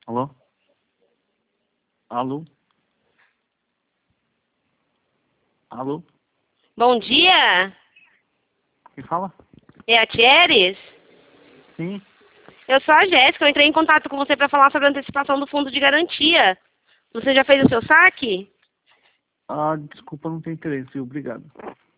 Alô? Alô? Alô? Bom dia, Quem fala? é a Thieres? Sim. Eu sou a Jéssica, eu entrei em contato com você para falar sobre a antecipação do fundo de garantia. Você já fez o seu saque? Ah, desculpa, não tem interesse. Obrigado.